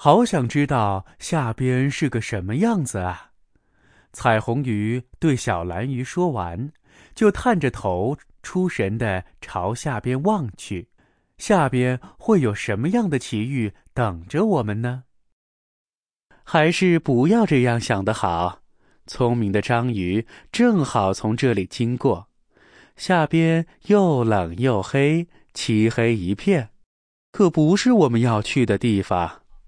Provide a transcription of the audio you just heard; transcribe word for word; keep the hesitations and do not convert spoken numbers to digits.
好想知道下边是个什么样子啊！彩虹鱼对小蓝鱼说完，就探着头出神地朝下边望去，下边会有什么样的奇遇等着我们呢？还是不要这样想得好。聪明的章鱼正好从这里经过，下边又冷又黑，漆黑一片，可不是我们要去的地方。